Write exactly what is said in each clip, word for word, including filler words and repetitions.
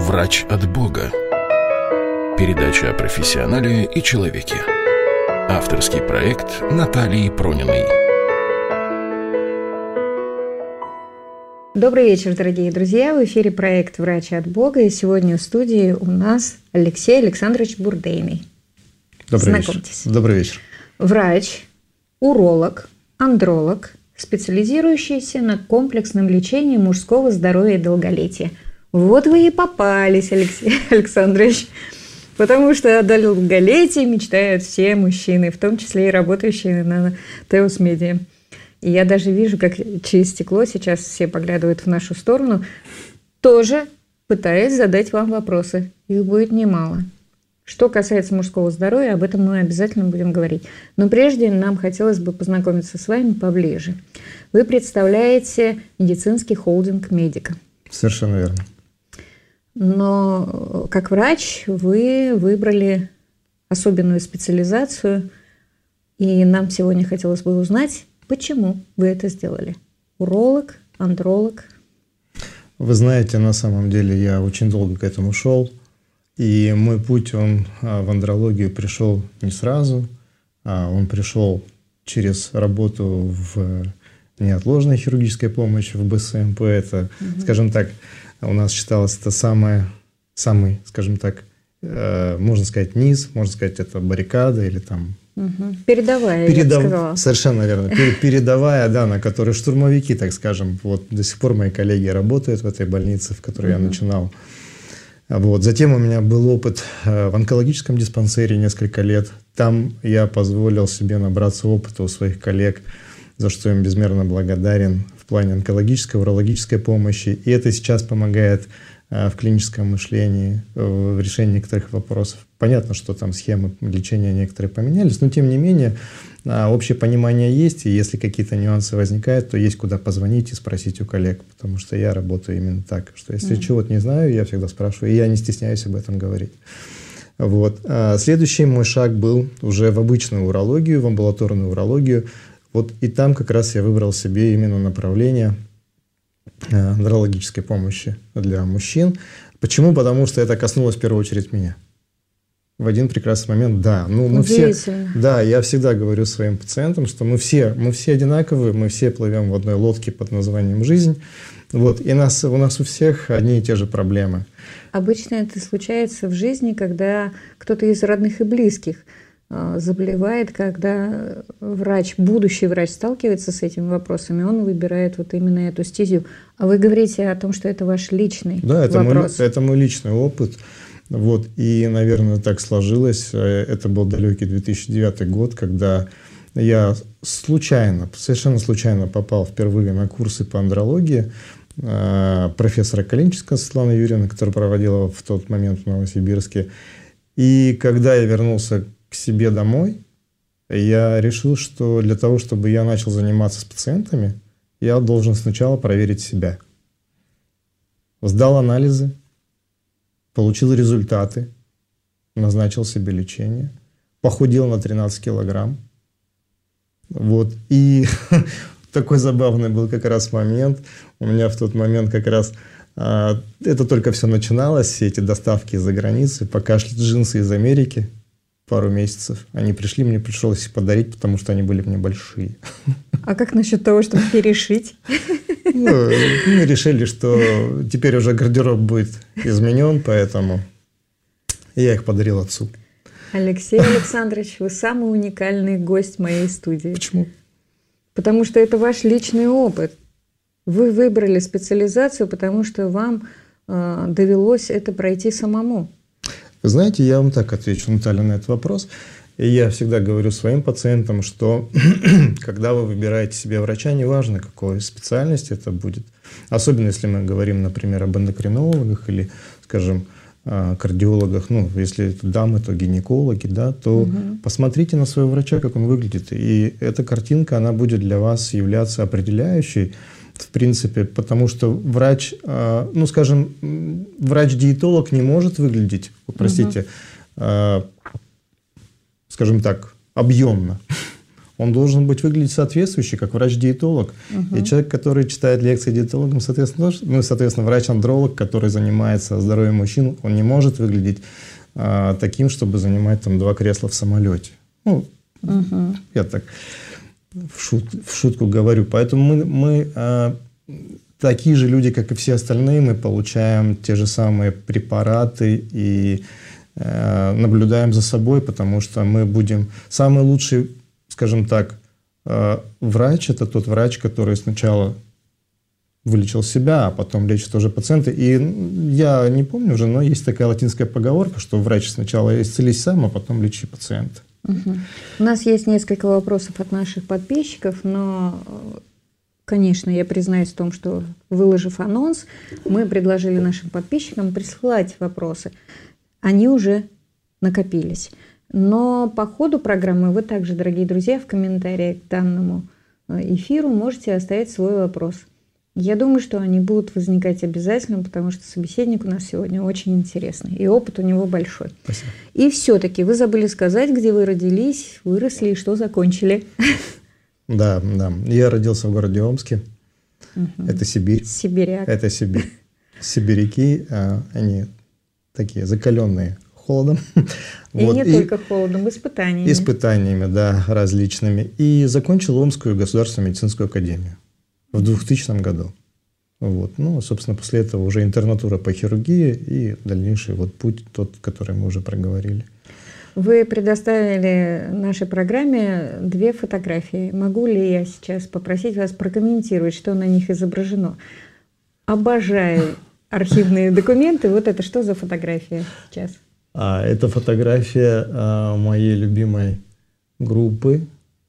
Врач от Бога. Передача о профессионале и человеке. Авторский проект Натальи Прониной. Добрый вечер, дорогие друзья. В эфире проект «Врач от Бога». И сегодня в студии у нас Алексей Александрович Бурдейный. Добрый Знакомьтесь. вечер. Добрый вечер. Врач, уролог, андролог, специализирующийся на комплексном лечении мужского здоровья и долголетия. Вот вы и попались, Алексей Александрович. Потому что о долголетии мечтают все мужчины, в том числе и работающие на Теос Медиа. И я даже вижу, как через стекло сейчас все поглядывают в нашу сторону, тоже пытаясь задать вам вопросы. Их будет немало. Что касается мужского здоровья, об этом мы обязательно будем говорить. Но прежде нам хотелось бы познакомиться с вами поближе. Вы представляете медицинский холдинг «Медика». Совершенно верно. Но как врач вы выбрали особенную специализацию, и нам сегодня хотелось бы узнать, почему вы это сделали. Уролог, андролог. Вы знаете, на самом деле я очень долго к этому шел, и мой путь он в андрологию пришел не сразу, а он пришел через работу в неотложной хирургической помощи, в бэ эс эм пэ. Это, угу. скажем так, у нас считалось это самое, самый, скажем так, э, можно сказать, низ, можно сказать, это баррикада или там... Угу. Передовая, Передав... я бы сказала. Совершенно верно. Передовая, да, на которой штурмовики, так скажем. Вот до сих пор мои коллеги работают в этой больнице, в которой угу. я начинал. Вот. Затем у меня был опыт в онкологическом диспансере несколько лет. Там я позволил себе набраться опыта у своих коллег, за что им безмерно благодарен в плане онкологической, урологической помощи. И это сейчас помогает в клиническом мышлении, в решении некоторых вопросов. Понятно, что там схемы лечения некоторые поменялись, но тем не менее общее понимание есть, и если какие-то нюансы возникают, то есть куда позвонить и спросить у коллег, потому что я работаю именно так, что если mm-hmm. чего-то не знаю, я всегда спрашиваю, и я не стесняюсь об этом говорить. Вот. А следующий мой шаг был уже в обычную урологию, в амбулаторную урологию. Вот и там как раз я выбрал себе именно направление андрологической помощи для мужчин. Почему? Потому что это коснулось в первую очередь меня. В один прекрасный момент, да. Ну, мы все, да, я всегда говорю своим пациентам, что мы все, мы все одинаковые, мы все плывем в одной лодке под названием «Жизнь». Вот, и нас, у нас у всех одни и те же проблемы. Обычно это случается в жизни, когда кто-то из родных и близких заболевает, когда врач, будущий врач сталкивается с этими вопросами, он выбирает вот именно эту стезю. А вы говорите о том, что это ваш личный да, это вопрос. Да, это мой личный опыт. Вот, и, наверное, так сложилось. Это был далекий две тысячи девятый год, когда я случайно, совершенно случайно попал впервые на курсы по андрологии профессора Калинченко Светланы Юрьевны, которая проводила в тот момент в Новосибирске. И когда я вернулся к себе домой, я решил, что для того, чтобы я начал заниматься с пациентами, я должен сначала проверить себя. Сдал анализы, получил результаты, назначил себе лечение, похудел на тринадцать килограмм. Вот. И такой забавный был как раз момент. У меня в тот момент как раз а, это только все начиналось, все эти доставки из-за границы, пока шли джинсы из Америки. Пару месяцев. Они пришли, мне пришлось их подарить, потому что они были мне большие. А как насчет того, чтобы перешить? Ну, мы решили, что теперь уже гардероб будет изменен, поэтому я их подарил отцу. Алексей Александрович, вы самый уникальный гость моей студии. Почему? Потому что это ваш личный опыт. Вы выбрали специализацию, потому что вам э, довелось это пройти самому. Вы знаете, я вам так отвечу, Наталья, на этот вопрос. И я всегда говорю своим пациентам, что когда вы выбираете себе врача, неважно, какой специальности это будет, особенно если мы говорим, например, об эндокринологах или, скажем, кардиологах, ну, если это дамы, то гинекологи, да, то угу. посмотрите на своего врача, как он выглядит. И эта картинка, она будет для вас являться определяющей, в принципе, потому что врач, ну, скажем, врач-диетолог не может выглядеть, простите, угу. скажем так, объемно. Он должен быть выглядеть соответствующе, как врач-диетолог. Угу. И человек, который читает лекции диетологам, соответственно, тоже, ну, соответственно, врач-андролог, который занимается здоровьем мужчин, он не может выглядеть а, таким, чтобы занимать там два кресла в самолете. Ну, угу. Я так в, шут, в шутку говорю. Поэтому мы, мы а, такие же люди, как и все остальные, мы получаем те же самые препараты и а, наблюдаем за собой, потому что мы будем... Самый лучший, скажем так, а, врач – это тот врач, который сначала вылечил себя, а потом лечит уже пациента. И я не помню уже, но есть такая латинская поговорка, что врач сначала исцелись сам, а потом лечи пациента. Угу. У нас есть несколько вопросов от наших подписчиков, но, конечно, я признаюсь в том, что, выложив анонс, мы предложили нашим подписчикам присылать вопросы. Они уже накопились. Но по ходу программы вы также, дорогие друзья, в комментариях к данному эфиру можете оставить свой вопрос. Я думаю, что они будут возникать обязательно, потому что собеседник у нас сегодня очень интересный, и опыт у него большой. Спасибо. И все-таки вы забыли сказать, где вы родились, выросли и что закончили. Да, да. Я родился в городе Омске. Угу. Это Сибирь. Сибиряк. Это Сибирь. Сибиряки, они такие закаленные холодом. И вот. не и только холодом, испытаниями. Испытаниями, да, различными. И закончил Омскую государственную медицинскую академию в двухтысячном году. Вот. Ну, собственно, после этого уже интернатура по хирургии и дальнейший вот путь, тот, который мы уже проговорили. Вы предоставили нашей программе две фотографии. Могу ли я сейчас попросить вас прокомментировать, что на них изображено? Обожаю архивные документы. Вот это что за фотография сейчас? А, это фотография а, моей любимой группы.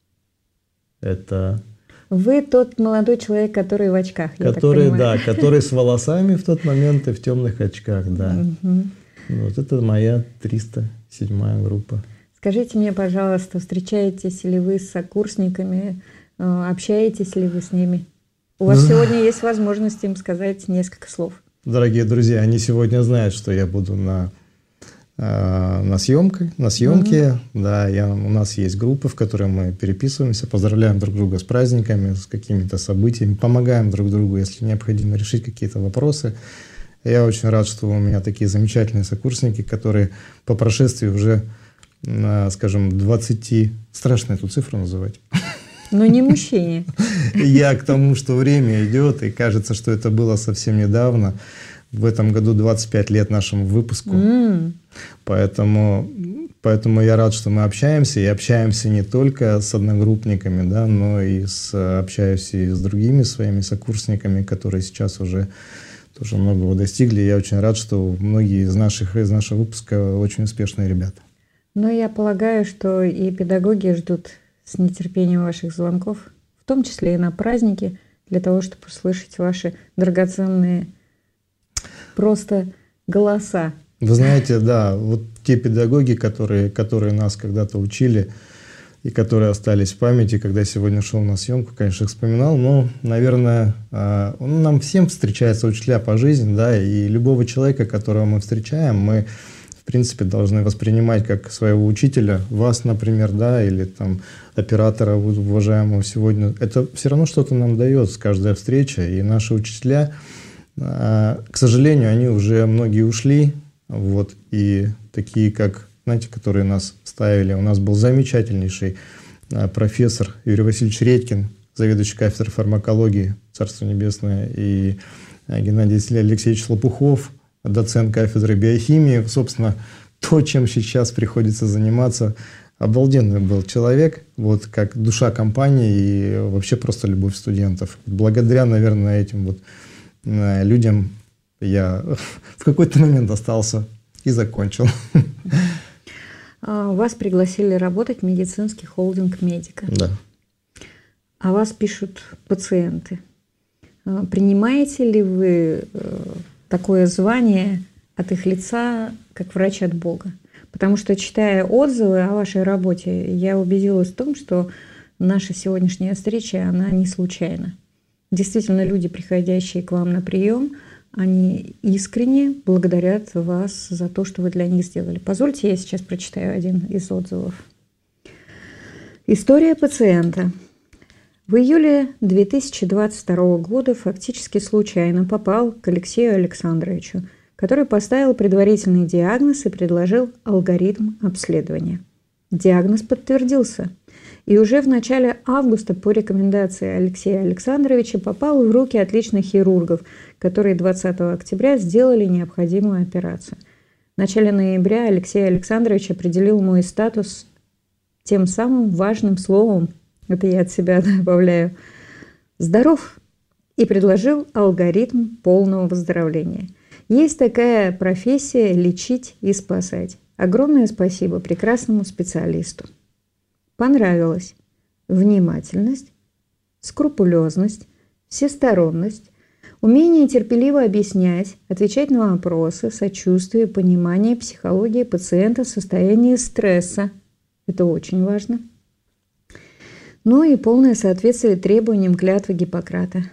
Это... Вы тот молодой человек, который в очках, я который, так понимаю. Да, который с волосами в тот момент и в темных очках, да. Угу. Вот это моя триста седьмая группа. Скажите мне, пожалуйста, встречаетесь ли вы с сокурсниками, общаетесь ли вы с ними? У вас сегодня есть возможность им сказать несколько слов. Дорогие друзья, они сегодня знают, что я буду на... на съемке, на съемке, mm-hmm. да, я, у нас есть группа, в которой мы переписываемся, поздравляем друг друга с праздниками, с какими-то событиями, помогаем друг другу, если необходимо решить какие-то вопросы. Я очень рад, что у меня такие замечательные сокурсники, которые по прошествии уже, скажем, двадцати, страшно эту цифру называть. Но не мужчине. Я к тому, что время идет, и кажется, что это было совсем недавно. В этом году двадцать пять лет нашему выпуску. Mm. Поэтому, поэтому я рад, что мы общаемся. И общаемся не только с одногруппниками, да, но и с, общаюсь и с другими своими сокурсниками, которые сейчас уже тоже многого достигли. Я очень рад, что многие из, наших, из нашего выпуска очень успешные ребята. Ну, я полагаю, что и педагоги ждут с нетерпением ваших звонков, в том числе и на праздники, для того, чтобы услышать ваши драгоценные просто голоса. Вы знаете, да, вот те педагоги, которые, которые нас когда-то учили и которые остались в памяти, когда сегодня шел на съемку, конечно, их вспоминал, но, наверное, нам всем встречаются учителя по жизни, да, и любого человека, которого мы встречаем, мы, в принципе, должны воспринимать как своего учителя, вас, например, да, или там оператора уважаемого сегодня. Это все равно что-то нам дает с каждой встречи, и наши учителя, к сожалению, они уже многие ушли, вот, и такие, как, знаете, которые нас ставили. У нас был замечательнейший профессор Юрий Васильевич Редькин, заведующий кафедрой фармакологии, Царство Небесное, и Геннадий Алексеевич Лопухов, доцент кафедры биохимии. Собственно, то, чем сейчас приходится заниматься. Обалденный был человек, вот, как душа компании и вообще просто любовь студентов. Благодаря, наверное, этим вот людям я в какой-то момент остался и закончил. Вас пригласили работать в медицинский холдинг «Медика». Да. А вас пишут пациенты. Принимаете ли вы такое звание от их лица, как врач от Бога? Потому что, читая отзывы о вашей работе, я убедилась в том, что наша сегодняшняя встреча, она не случайна. Действительно, люди, приходящие к вам на прием, они искренне благодарят вас за то, что вы для них сделали. Позвольте, я сейчас прочитаю один из отзывов. История пациента. В июле две тысячи двадцать второго года фактически случайно попал к Алексею Александровичу, который поставил предварительный диагноз и предложил алгоритм обследования. Диагноз подтвердился, и уже в начале августа по рекомендации Алексея Александровича попал в руки отличных хирургов, которые двадцатого октября сделали необходимую операцию. В начале ноября Алексей Александрович определил мой статус тем самым важным словом, это я от себя добавляю, «здоров», и предложил алгоритм полного выздоровления. Есть такая профессия – лечить и спасать. Огромное спасибо прекрасному специалисту. Понравилось. Внимательность, скрупулезность, всесторонность, умение терпеливо объяснять, отвечать на вопросы, сочувствие, понимание психологии пациента в состоянии стресса. Это очень важно. Ну и полное соответствие требованиям клятвы Гиппократа.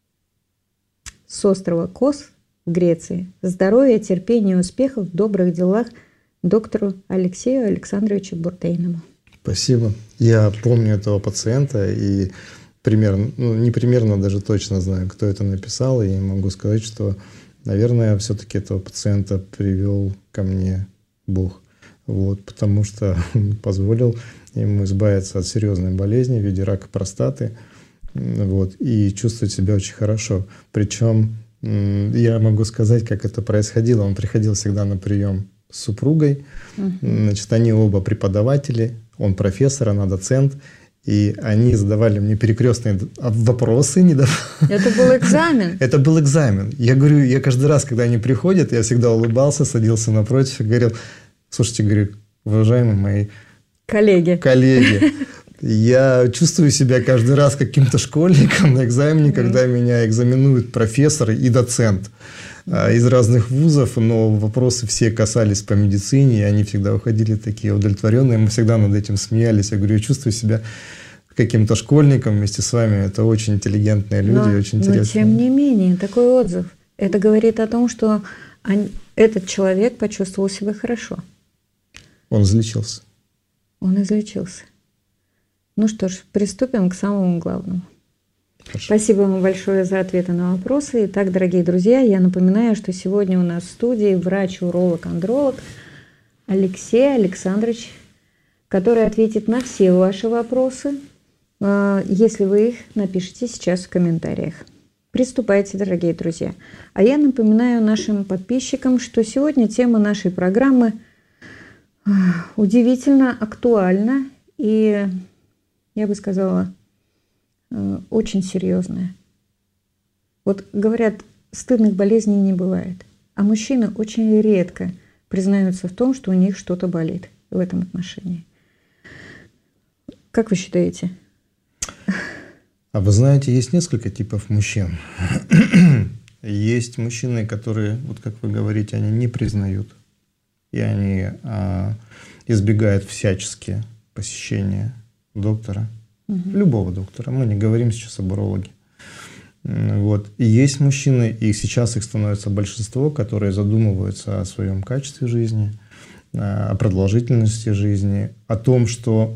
С острова Кос в Греции. Здоровья, терпения и успехов в добрых делах доктору Алексею Александровичу Буртейному. Спасибо. Я помню этого пациента и примерно, ну не примерно, даже точно знаю, кто это написал. И могу сказать, что, наверное, все-таки этого пациента привел ко мне Бог. Вот, потому что позволил ему избавиться от серьезной болезни в виде рака простаты, вот, и чувствовать себя очень хорошо. Причем я могу сказать, как это происходило. Он приходил всегда на прием с супругой. Uh-huh. Значит, они оба преподаватели, он профессор, она доцент. И они задавали мне перекрестные вопросы. Не дав... Это был экзамен? Это был экзамен. Я говорю, я каждый раз, когда они приходят, я всегда улыбался, садился напротив и говорил: слушайте, говорю, уважаемые мои коллеги, коллеги, я чувствую себя каждый раз каким-то школьником на экзамене, mm-hmm. когда меня экзаменуют профессор и доцент из разных вузов, но вопросы все касались по медицине, и они всегда уходили такие удовлетворенные. Мы всегда над этим смеялись. Я говорю, я чувствую себя каким-то школьником вместе с вами. Это очень интеллигентные люди, но, очень интересные. Но тем не менее, такой отзыв. Это говорит о том, что они, этот человек почувствовал себя хорошо. Он излечился. Он излечился. Ну что ж, приступим к самому главному. Хорошо. Спасибо вам большое за ответы на вопросы. Итак, дорогие друзья, я напоминаю, что сегодня у нас в студии врач-уролог-андролог Алексей Александрович, который ответит на все ваши вопросы, если вы их напишите сейчас в комментариях. Приступайте, дорогие друзья. А я напоминаю нашим подписчикам, что сегодня тема нашей программы удивительно актуальна и, я бы сказала, очень серьезная. Вот говорят, стыдных болезней не бывает, а мужчины очень редко признаются в том, что у них что-то болит в этом отношении. Как вы считаете? А вы знаете, есть несколько типов мужчин. Есть мужчины, которые, вот как вы говорите, они не признают, и они а, избегают всячески посещения доктора. Угу. Любого доктора. Мы не говорим сейчас об урологе. Вот. И есть мужчины, и сейчас их становится большинство, которые задумываются о своем качестве жизни, о продолжительности жизни, о том, что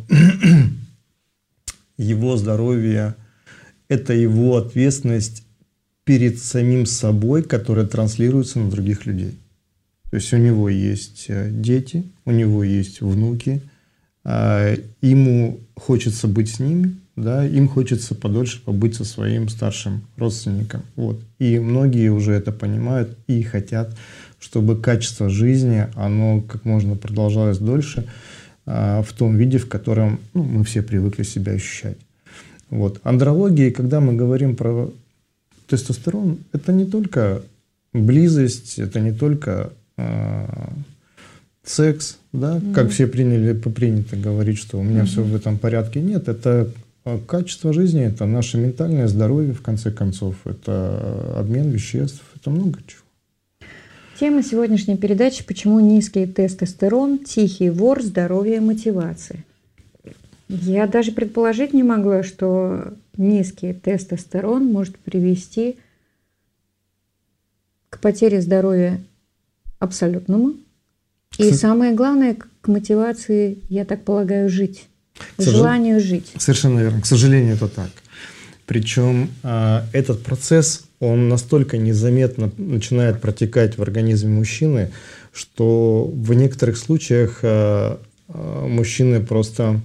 его здоровье – это его ответственность перед самим собой, которая транслируется на других людей. То есть у него есть дети, у него есть внуки, ему хочется быть с ними, да, им хочется подольше побыть со своим старшим родственником. Вот. И многие уже это понимают и хотят, чтобы качество жизни, оно как можно продолжалось дольше а, в том виде, в котором ну, мы все привыкли себя ощущать. Вот. Андрология, когда мы говорим про тестостерон, это не только близость, это не только а, секс, да, mm-hmm. как все приняли, принято говорить, что у меня mm-hmm. все в этом порядке. Нет, это качество жизни, это наше ментальное здоровье, в конце концов, это обмен веществ, это много чего. Тема сегодняшней передачи: почему низкий тестостерон, тихий вор здоровья и мотивации. Я даже предположить не могла, что низкий тестостерон может привести к потере здоровья абсолютному. И самое главное, к мотивации, я так полагаю, жить. К желанию жить. Совершенно верно. К сожалению, это так. Причем э, этот процесс, он настолько незаметно начинает протекать в организме мужчины, что в некоторых случаях э, э, мужчины просто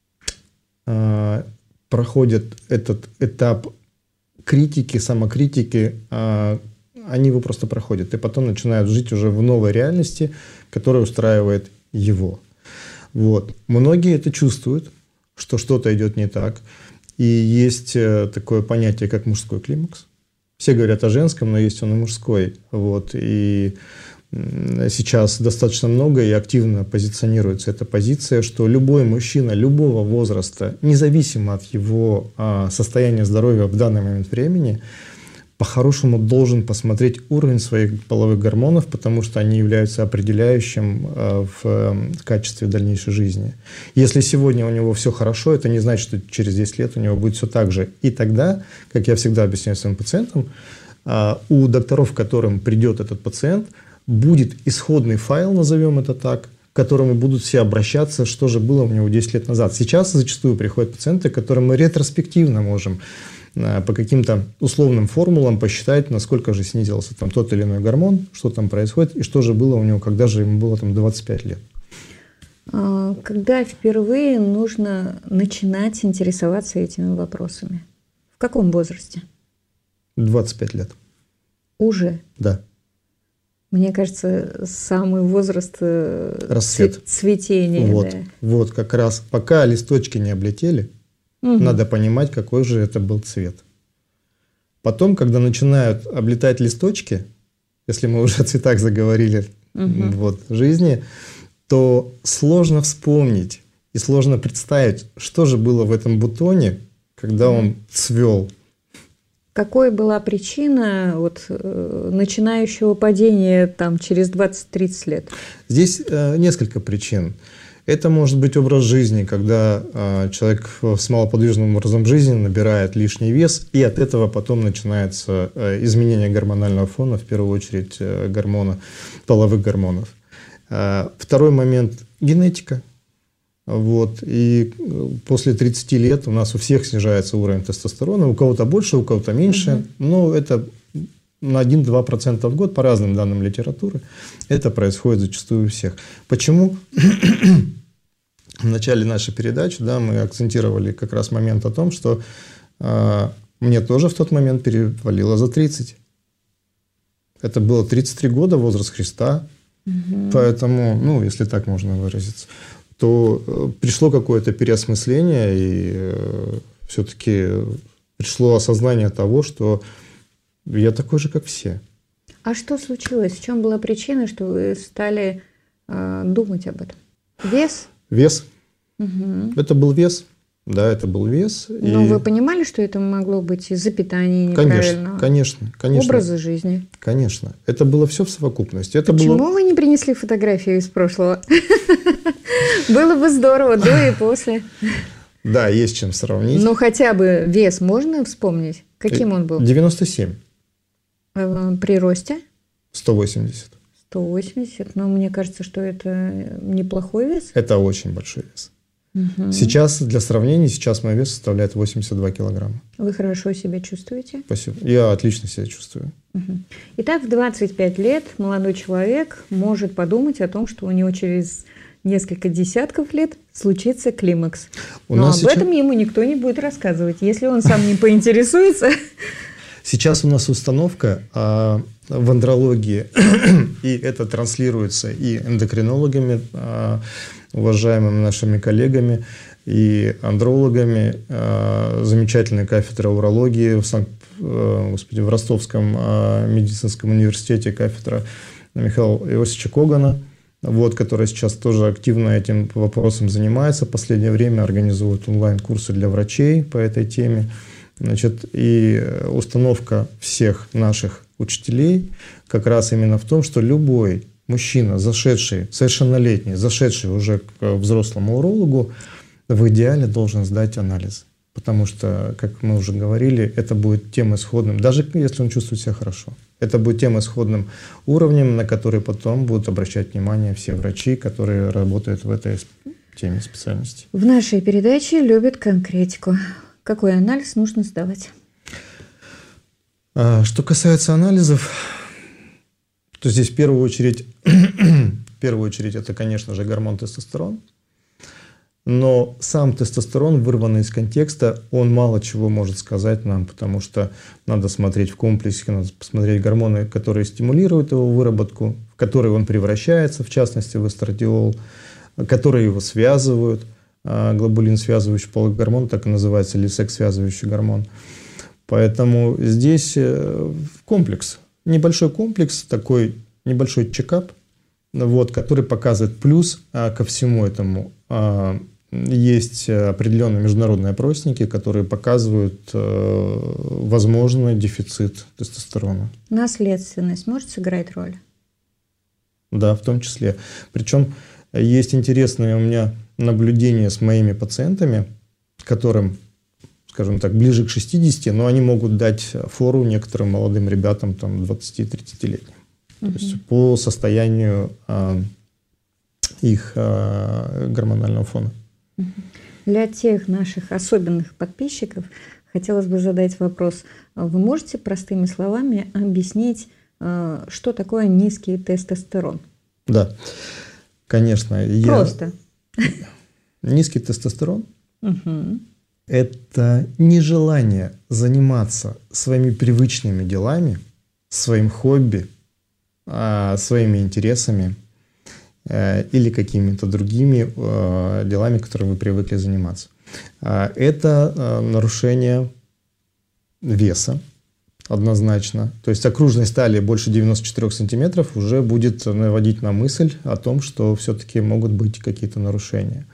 э, проходят этот этап критики, самокритики, э, они его просто проходят. И потом начинают жить уже в новой реальности, которая устраивает его. Вот. Многие это чувствуют, что что-то идет не так. И есть такое понятие, как мужской климакс. Все говорят о женском, но есть он и мужской. Вот. И сейчас достаточно много и активно позиционируется эта позиция, что любой мужчина любого возраста, независимо от его состояния здоровья в данный момент времени, по-хорошему должен посмотреть уровень своих половых гормонов, потому что они являются определяющим в качестве дальнейшей жизни. Если сегодня у него все хорошо, это не значит, что через десять лет у него будет все так же. И тогда, как я всегда объясняю своим пациентам, у докторов, к которым придет этот пациент, будет исходный файл, назовем это так, к которому будут все обращаться, что же было у него десять лет назад. Сейчас зачастую приходят пациенты, которым мы ретроспективно можем по каким-то условным формулам посчитать, насколько же снизился там тот или иной гормон, что там происходит, и что же было у него, когда же ему было там двадцать пять лет. Когда впервые нужно начинать интересоваться этими вопросами? В каком возрасте? двадцать пять лет. Уже? Да. Мне кажется, самый возраст Расцвет. Цветения. Вот, да. вот как раз пока листочки не облетели, угу. Надо понимать, какой же это был цвет. Потом, когда начинают облетать листочки, если мы уже о цветах заговорили угу. вот, в жизни, то сложно вспомнить и сложно представить, что же было в этом бутоне, когда угу. он цвел. Какой была причина вот, э, начинающего падения там, через двадцать-тридцать лет? Здесь э, несколько причин. Это может быть образ жизни, когда э, человек с малоподвижным образом жизни набирает лишний вес, и от этого потом начинается э, изменение гормонального фона, в первую очередь э, гормона, половых гормонов. Э, второй момент – генетика. Вот. И после тридцати лет у нас у всех снижается уровень тестостерона, у кого-то больше, у кого-то меньше, угу. но это на один-два процента в год, по разным данным литературы, это происходит зачастую у всех. Почему? В начале нашей передачи да, мы акцентировали как раз момент о том, что э, мне тоже в тот момент перевалило за тридцать. Это было тридцать три года, возраст Христа, угу. поэтому, ну, если так можно выразиться, то э, пришло какое-то переосмысление, и э, все-таки пришло осознание того, что я такой же, как все. А что случилось? В чем была причина, что вы стали э, думать об этом? Вес? Вес. Угу. Это был вес. Да, это был вес. Но и... вы понимали, что это могло быть из-за питания Конечно, неправильного? конечно, конечно. Образа жизни? Конечно. Это было все в совокупности. Это Почему было... вы не принесли фотографию из прошлого? Было бы здорово, до и после. Да, есть чем сравнить. Ну, хотя бы вес можно вспомнить? Каким он был? девяносто семь. При росте? сто восемьдесят. сто восемьдесят. Но мне кажется, что это неплохой вес. Это очень большой вес. Угу. Сейчас, для сравнения, сейчас мой вес составляет восемьдесят два килограмма. Вы хорошо себя чувствуете? Спасибо. Я отлично себя чувствую. Угу. Итак, в двадцать пять лет молодой человек может подумать о том, что у него через несколько десятков лет случится климакс. У Но об сейчас... этом ему никто не будет рассказывать, если он сам не поинтересуется. Сейчас у нас установка а, в андрологии, и это транслируется и эндокринологами, а, уважаемыми нашими коллегами, и андрологами. А, замечательная кафедра урологии в, Санкт, а, господи, в Ростовском а, медицинском университете, кафедра Михаила Иосифовича Когана, вот, которая сейчас тоже активно этим вопросом занимается. В последнее время организует онлайн-курсы для врачей по этой теме. Значит, и установка всех наших учителей как раз именно в том, что любой мужчина, зашедший, совершеннолетний, зашедший уже к взрослому урологу, в идеале должен сдать анализ. Потому что, как мы уже говорили, это будет тем исходным, даже если он чувствует себя хорошо, это будет тем исходным уровнем, на который потом будут обращать внимание все врачи, которые работают в этой теме специальности. В нашей передаче любят конкретику. Какой анализ нужно сдавать? Что касается анализов, то здесь в первую очередь, в первую очередь это, конечно же, гормон тестостерон. Но сам тестостерон, вырванный из контекста, он мало чего может сказать нам, потому что надо смотреть в комплексе, надо посмотреть гормоны, которые стимулируют его выработку, в которые он превращается, в частности в эстрадиол, которые его связывают. Глобулин связывающий половой гормон, так и называется, или секс-связывающий гормон. Поэтому здесь комплекс, небольшой комплекс, такой небольшой чекап, вот, который показывает плюс ко всему этому. Есть определенные международные опросники, которые показывают э, возможный дефицит тестостерона. Наследственность может сыграть роль? Да, в том числе. Причем есть интересные у меня наблюдения с моими пациентами, которым, скажем так, ближе к шестидесяти, но они могут дать фору некоторым молодым ребятам, там, двадцати-тридцатилетним. Угу. То есть по состоянию э, их э, гормонального фона. Для тех наших особенных подписчиков хотелось бы задать вопрос. Вы можете простыми словами объяснить, что такое низкий тестостерон? Да, конечно. Просто. Я... Низкий тестостерон угу. – это нежелание заниматься своими привычными делами, своим хобби, своими интересами, или какими-то другими э, делами, которыми вы привыкли заниматься. А это э, нарушение веса однозначно. То есть окружность талии больше девяноста четырёх сантиметров уже будет наводить на мысль о том, что все-таки могут быть какие-то нарушения.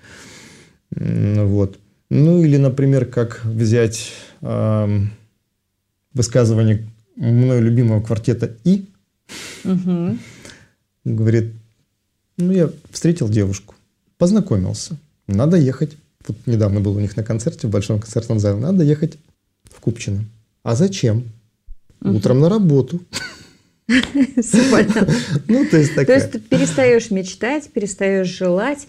Вот. Ну или, например, как взять э, высказывание мною любимого квартета «И». Угу. Говорит: ну, я встретил девушку, познакомился. Надо ехать. Вот недавно был у них на концерте, в большом концертном зале. Надо ехать в Купчино. А зачем? Угу. Утром на работу. Все понятно. Ну, то есть такая. То есть ты перестаешь мечтать, перестаешь желать,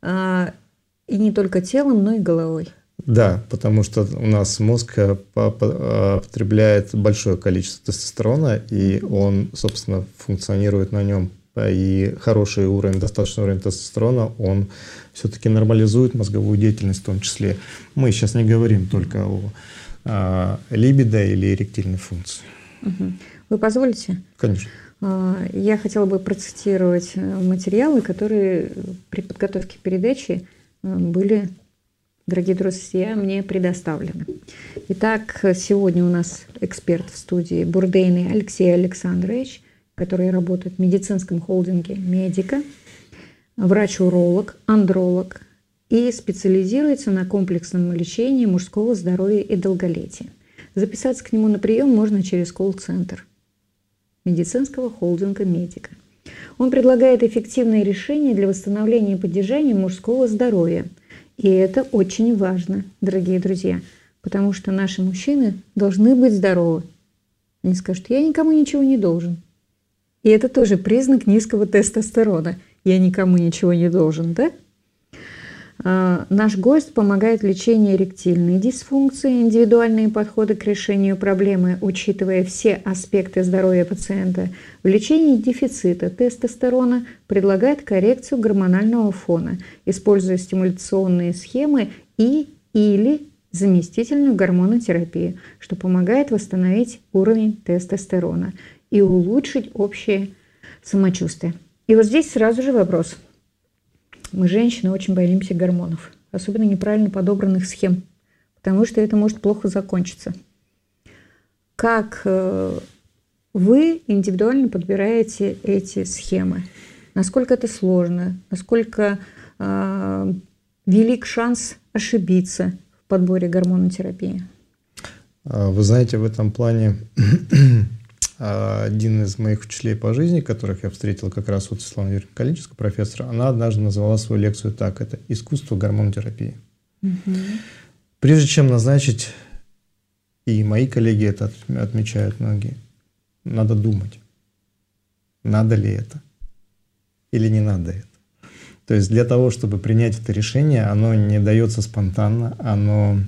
и не только телом, но и головой. Да, потому что у нас мозг потребляет большое количество тестостерона, и он, собственно, функционирует на нем. И хороший уровень, достаточный уровень тестостерона, он все-таки нормализует мозговую деятельность в том числе. Мы сейчас не говорим только о, о либидо или эректильной функции. Угу. Вы позволите? Конечно. Я хотела бы процитировать материалы, которые при подготовке передачи были, дорогие друзья, мне предоставлены. Итак, сегодня у нас эксперт в студии Бурдейный Алексей Александрович, который работает в медицинском холдинге «Медика», врач-уролог, андролог и специализируется на комплексном лечении мужского здоровья и долголетия. Записаться к нему на прием можно через колл-центр медицинского холдинга «Медика». Он предлагает эффективные решения для восстановления и поддержания мужского здоровья. И это очень важно, дорогие друзья, потому что наши мужчины должны быть здоровы. Они скажут: я никому ничего не должен. И это тоже признак низкого тестостерона. Я никому ничего не должен, да? А, наш гость помогает в лечении эректильной дисфункции, индивидуальные подходы к решению проблемы, учитывая все аспекты здоровья пациента. В лечении дефицита тестостерона предлагает коррекцию гормонального фона, используя стимуляционные схемы и или заместительную гормонотерапию, что помогает восстановить уровень тестостерона и улучшить общее самочувствие. И вот здесь сразу же вопрос. Мы, женщины, очень боимся гормонов, особенно неправильно подобранных схем, потому что это может плохо закончиться. Как вы индивидуально подбираете эти схемы? Насколько это сложно? Насколько э, велик шанс ошибиться в подборе гормонотерапии? Вы знаете, в этом плане один из моих учителей по жизни, которых я встретил как раз вот Светлана Юрьевна Калиническая, профессора, она однажды назвала свою лекцию так: это искусство гормонотерапии. Угу. Прежде чем назначить, и мои коллеги это отмечают многие, надо думать, надо ли это или не надо это. То есть для того, чтобы принять это решение, оно не дается спонтанно, оно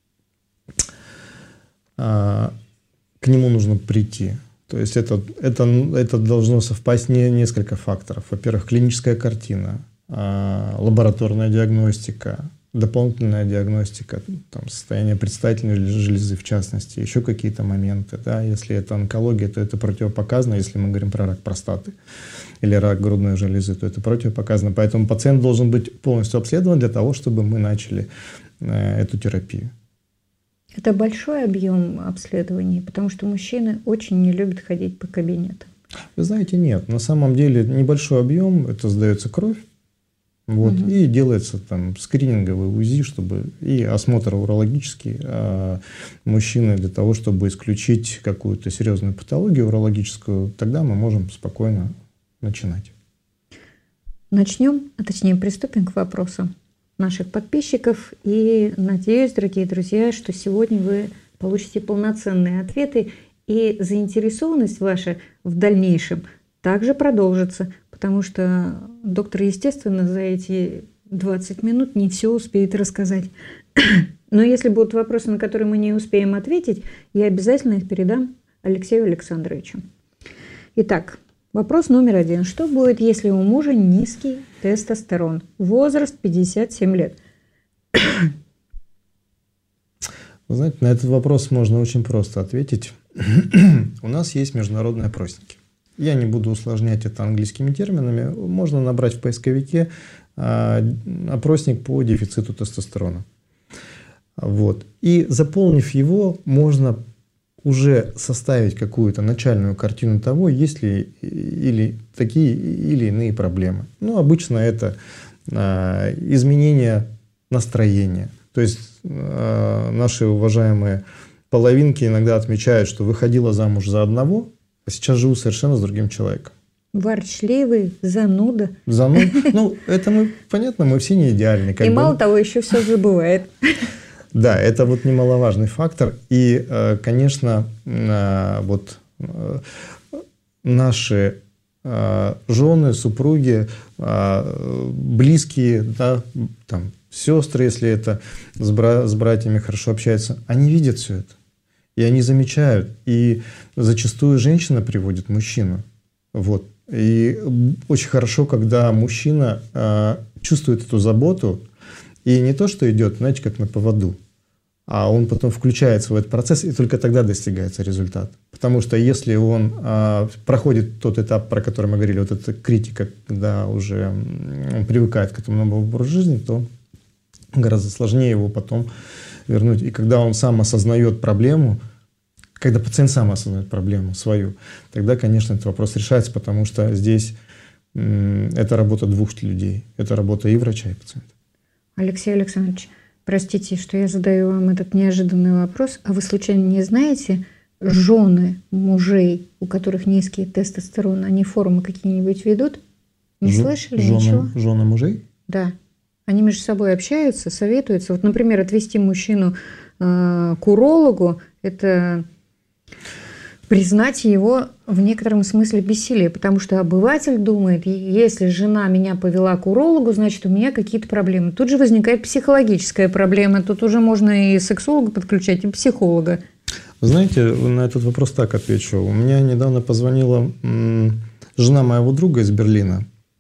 а, к нему нужно прийти. То есть это, это, это должно совпасть не несколько факторов. Во-первых, клиническая картина, а, лабораторная диагностика, дополнительная диагностика, там, состояние предстательной железы в частности, еще какие-то моменты. Да? Если это онкология, то это противопоказано. Если мы говорим про рак простаты или рак грудной железы, то это противопоказано. Поэтому пациент должен быть полностью обследован для того, чтобы мы начали э, эту терапию. Это большой объем обследований, потому что мужчины очень не любят ходить по кабинетам. Вы знаете, нет. На самом деле небольшой объем, это сдается кровь. Вот, угу. И делается там скрининговый УЗИ, чтобы и осмотр урологический а, мужчины для того, чтобы исключить какую-то серьезную патологию урологическую, тогда мы можем спокойно начинать. Начнем, а точнее приступим к вопросам наших подписчиков. И надеюсь, дорогие друзья, что сегодня вы получите полноценные ответы, и заинтересованность ваша в дальнейшем также продолжится. Потому что доктор, естественно, за эти двадцать минут не все успеет рассказать. Но если будут вопросы, на которые мы не успеем ответить, я обязательно их передам Алексею Александровичу. Итак, вопрос номер один. Что будет, если у мужа низкий тестостерон? Возраст пятьдесят семь лет. Вы знаете, на этот вопрос можно очень просто ответить. У нас есть международные опросники. Я не буду усложнять это английскими терминами. Можно набрать в поисковике опросник по дефициту тестостерона. Вот. И заполнив его, можно уже составить какую-то начальную картину того, есть ли или такие или иные проблемы. Ну, обычно это изменение настроения. То есть наши уважаемые половинки иногда отмечают, что выходила замуж за одного, а сейчас живу совершенно с другим человеком. Ворчливый, зануда. Зануда. Ну, это мы, понятно, мы все не идеальны. И бы. Мало того, еще все забывает. Да, это вот немаловажный фактор. И, конечно, вот наши жены, супруги, близкие, да, там, сестры, если это с, бра- с братьями хорошо общаются, они видят все это. И они замечают. И зачастую женщина приводит мужчину. Вот. И очень хорошо, когда мужчина э, чувствует эту заботу, и не то, что идет, знаете, как на поводу, а он потом включается в этот процесс, и только тогда достигается результат. Потому что если он э, проходит тот этап, про который мы говорили, вот эта критика, когда уже он привыкает к этому новому образу жизни, то гораздо сложнее его потом вернуть. И когда он сам осознает проблему, когда пациент сам осознает проблему свою, тогда, конечно, этот вопрос решается, потому что здесь м, это работа двух людей. Это работа и врача, и пациента. Алексей Александрович, простите, что я задаю вам этот неожиданный вопрос. А вы случайно не знаете, жены мужей, у которых низкий тестостерон, они форумы какие-нибудь ведут? Не Ж- слышали жены, ничего? Жены мужей? Да. Они между собой общаются, советуются. Вот, например, отвести мужчину э, к урологу – это признать его в некотором смысле бессилие, потому что обыватель думает, если жена меня повела к урологу, значит, у меня какие-то проблемы. Тут же возникает психологическая проблема. Тут уже можно и сексолога подключать, и психолога. Знаете, на этот вопрос так отвечу. У меня недавно позвонила м, жена моего друга из Берлина.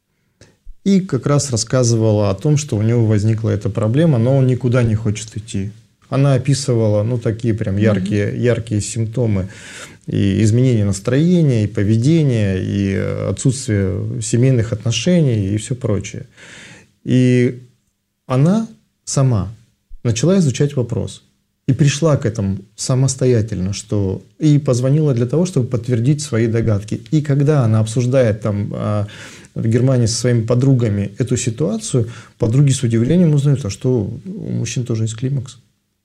И как раз рассказывала о том, что у него возникла эта проблема, но он никуда не хочет идти. Она описывала, ну, такие прям яркие, mm-hmm. яркие симптомы и изменения настроения, и поведения, и отсутствие семейных отношений, и все прочее. И она сама начала изучать вопрос. И пришла к этому самостоятельно, что и позвонила для того, чтобы подтвердить свои догадки. И когда она обсуждает там в Германии со своими подругами эту ситуацию, подруги с удивлением узнают, а что у мужчин тоже есть климакс.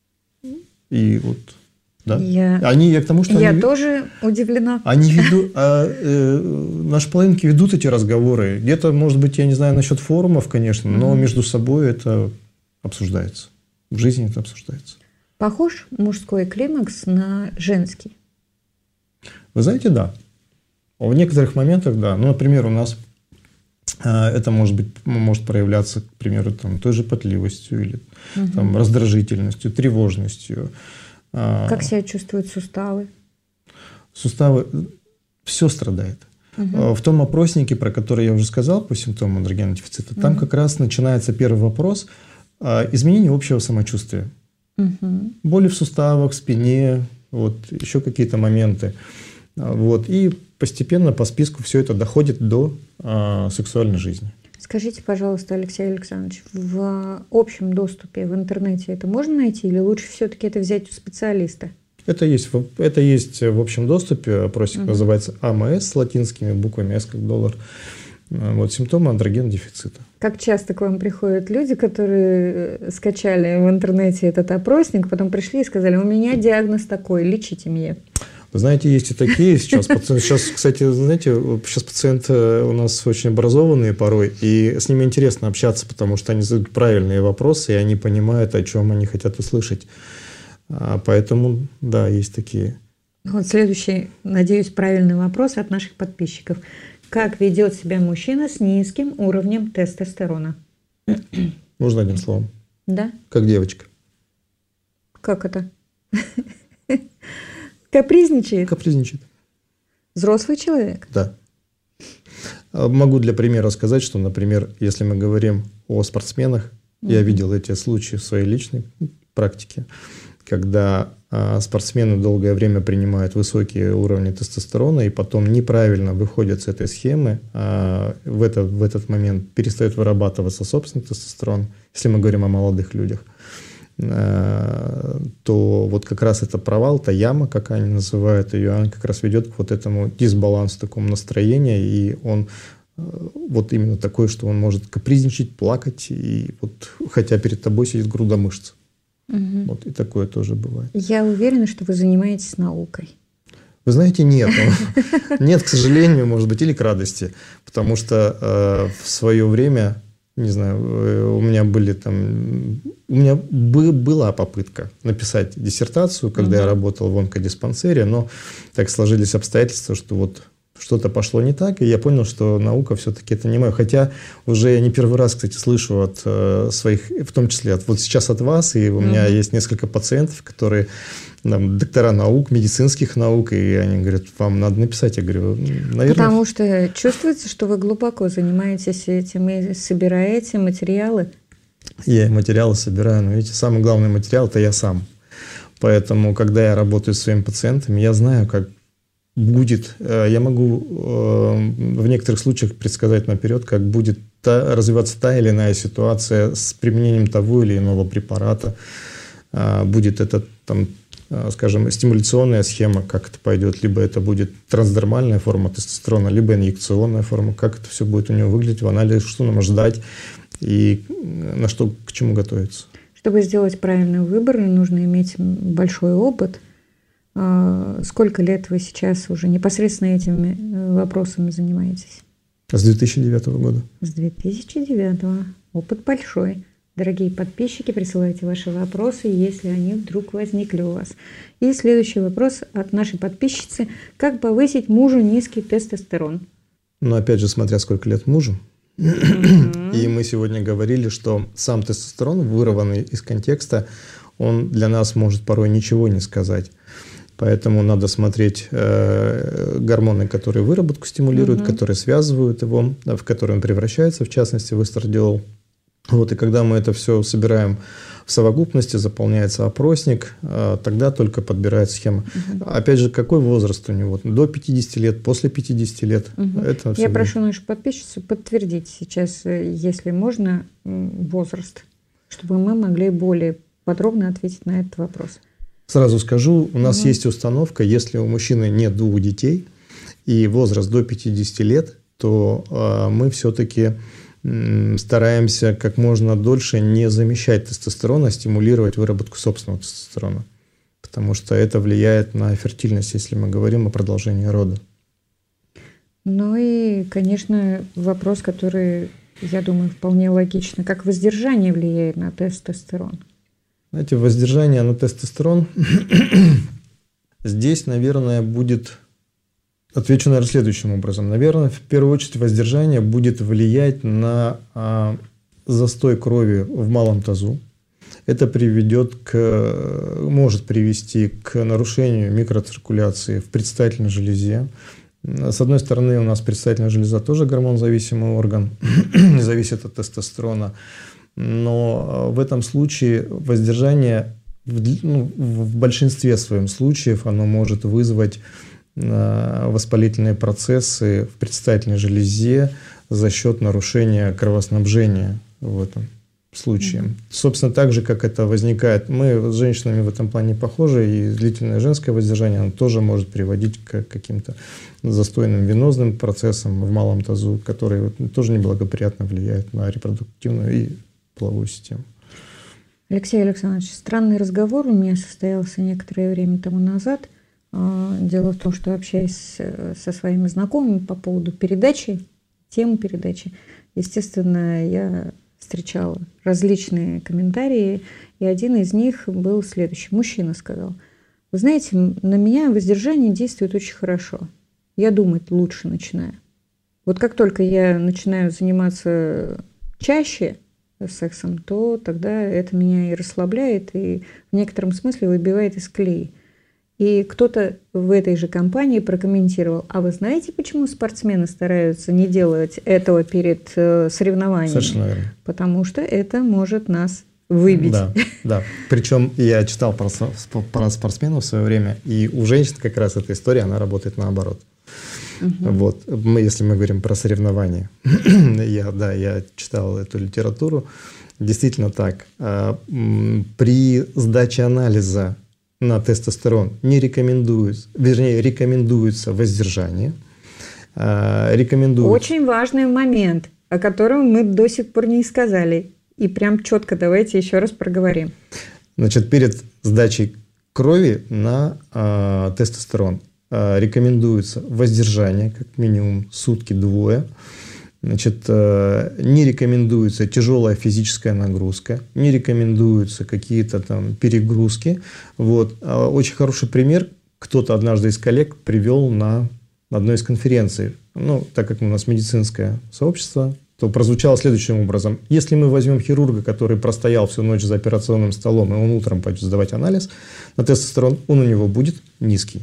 И вот, да. Я, они, я к тому, что я они, тоже удивлена. Они ведут, а, э, наши половинки ведут эти разговоры. Где-то, может быть, я не знаю насчет форумов, конечно, но mm-hmm. между собой это обсуждается. В жизни это обсуждается. Похож мужской климакс на женский? Вы знаете, да. В некоторых моментах, да. Ну, например, у нас Это может быть, может проявляться, к примеру, там, той же потливостью или угу. там, раздражительностью, тревожностью. Как себя чувствуют суставы? Суставы, все страдает. Угу. В том опроснике, про который я уже сказал, по симптомам андрогенного дефицита, угу. там как раз начинается первый вопрос – изменение общего самочувствия. Угу. Боли в суставах, в спине, вот, еще какие-то моменты. Вот, и постепенно по списку все это доходит до а, сексуальной жизни. Скажите, пожалуйста, Алексей Александрович, в общем доступе в интернете это можно найти или лучше все-таки это взять у специалиста? Это есть, это есть в общем доступе. Опросник угу. называется А М С с латинскими буквами, С как доллар. Вот, симптомы андрогенного дефицита. Как часто к вам приходят люди, которые скачали в интернете этот опросник, потом пришли и сказали: у меня диагноз такой, лечите меня? Вы знаете, есть и такие сейчас. Сейчас, кстати, знаете, сейчас пациенты у нас очень образованные порой, и с ними интересно общаться, потому что они задают правильные вопросы, и они понимают, о чем они хотят услышать. Поэтому, да, есть такие. Вот следующий, надеюсь, правильный вопрос от наших подписчиков. Как ведет себя мужчина с низким уровнем тестостерона? Можно одним словом? Да. Как девочка. Как это? Капризничает? Капризничает. Взрослый человек? Да. Могу для примера сказать, что, например, если мы говорим о спортсменах, mm-hmm. я видел эти случаи в своей личной практике, когда а, спортсмены долгое время принимают высокие уровни тестостерона и потом неправильно выходят с этой схемы, а в, это, в этот момент перестает вырабатываться собственный тестостерон, если мы говорим о молодых людях, то вот как раз это провал, та яма, как они называют ее, она как раз ведет к вот этому дисбалансу, такому настроения, и он вот именно такой, что он может капризничать, плакать, и вот, хотя перед тобой сидит груда мышц. Угу. Вот, и такое тоже бывает. Я уверена, что вы занимаетесь наукой. Вы знаете, нет. Нет, к сожалению, может быть, или к радости, потому что в свое время... Не знаю, у меня были там, у меня бы, была попытка написать диссертацию, когда угу. я работал в онкодиспансере, но так сложились обстоятельства, что вот что-то пошло не так, и я понял, что наука все-таки это не мое. Хотя уже я не первый раз, кстати, слышу от э, своих, в том числе от, вот сейчас от вас, и у угу. меня есть несколько пациентов, которые там, доктора наук, медицинских наук, и они говорят: вам надо написать. Я говорю: наверное... Потому что чувствуется, что вы глубоко занимаетесь этим и собираете материалы. Я материалы собираю, но видите, самый главный материал – это я сам. Поэтому, когда я работаю с своими пациентами, я знаю, как будет, я могу в некоторых случаях предсказать наперед, как будет та, развиваться та или иная ситуация с применением того или иного препарата. Будет это там, скажем, стимуляционная схема, как это пойдет, либо это будет трансдермальная форма тестостерона, либо инъекционная форма, как это все будет у него выглядеть в анализе, что нам ждать и на что, к чему готовиться. Чтобы сделать правильный выбор, нужно иметь большой опыт. Сколько лет вы сейчас уже непосредственно этими вопросами занимаетесь? С две тысячи девятого года. С две тысячи девятого. Опыт большой. Дорогие подписчики, присылайте ваши вопросы, если они вдруг возникли у вас. И следующий вопрос от нашей подписчицы. Как повысить мужу низкий тестостерон? Ну, опять же, смотря сколько лет мужу. Mm-hmm. И мы сегодня говорили, что сам тестостерон, вырванный из контекста, он для нас может порой ничего не сказать. Поэтому надо смотреть э, гормоны, которые выработку стимулируют, mm-hmm. которые связывают его, в которые он превращается, в частности, в эстрадиол. Вот, и когда мы это все собираем в совокупности, заполняется опросник, тогда только подбирается схема. Угу. Опять же, какой возраст у него? До пятидесяти лет, после пятидесяти лет. Угу. Это Я прошу нашу подписчицу подтвердить сейчас, если можно, возраст, чтобы мы могли более подробно ответить на этот вопрос. Сразу скажу, у нас угу. есть установка, если у мужчины нет двух детей и возраст до пятидесяти лет, то э, мы все-таки... стараемся как можно дольше не замещать тестостерон, а стимулировать выработку собственного тестостерона. Потому что это влияет на фертильность, если мы говорим о продолжении рода. Ну и, конечно, вопрос, который, я думаю, вполне логично. Как воздержание влияет на тестостерон? Знаете, воздержание на тестостерон здесь, наверное, будет Отвечу, наверное, следующим образом. Наверное, в первую очередь воздержание будет влиять на а, застой крови в малом тазу. Это приведет к, может привести к нарушению микроциркуляции в предстательной железе. С одной стороны, у нас предстательная железа тоже гормонозависимый орган, не зависит от тестостерона. Но в этом случае воздержание, ну, в большинстве своем случаев, оно может вызвать воспалительные процессы в предстательной железе за счет нарушения кровоснабжения в этом случае. Mm-hmm. Собственно, так же, как это возникает, мы с женщинами в этом плане похожи, и длительное женское воздержание оно тоже может приводить к каким-то застойным венозным процессам в малом тазу, которые тоже неблагоприятно влияют на репродуктивную и половую систему. Алексей Александрович, странный разговор у меня состоялся некоторое время тому назад. Дело в том, что общаясь со своими знакомыми по поводу передачи, темы передачи, естественно, я встречала различные комментарии, и один из них был следующий. Мужчина сказал: вы знаете, на меня воздержание действует очень хорошо. Я думать лучше начинаю. Вот как только я начинаю заниматься чаще сексом, то тогда это меня и расслабляет, и в некотором смысле выбивает из колеи. И кто-то в этой же компании прокомментировал: а вы знаете, почему спортсмены стараются не делать этого перед э, соревнованиями? Совершенно верно. Потому что это может нас выбить. Да, да. Причем я читал про, про спортсменов в свое время, и у женщин как раз эта история, она работает наоборот. Угу. Вот. Мы, если мы говорим про соревнования, я, да, я читал эту литературу. Действительно так. При сдаче анализа на тестостерон не рекомендуется, вернее, рекомендуется воздержание. Рекомендуется... Очень важный момент, о котором мы до сих пор не сказали. И прям четко давайте еще раз проговорим. Значит, перед сдачей крови на а, тестостерон а, рекомендуется воздержание, как минимум сутки-двое. Значит, не рекомендуется тяжелая физическая нагрузка, не рекомендуются какие-то там перегрузки. Вот. Очень хороший пример кто-то однажды из коллег привел на одной из конференций. Ну, так как у нас медицинское сообщество, то прозвучало следующим образом. Если мы возьмем хирурга, который простоял всю ночь за операционным столом, и он утром пойдет сдавать анализ на тестостерон, он у него будет низкий.